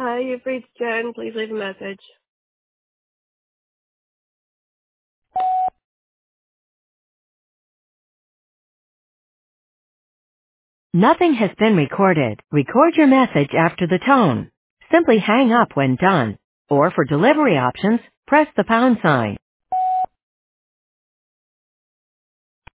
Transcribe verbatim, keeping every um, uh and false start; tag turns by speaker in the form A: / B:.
A: Hi, you've reached Jen. Please leave a message.
B: Nothing has been recorded. Record your message after the tone. Simply hang up when done. Or for delivery options, press the pound sign.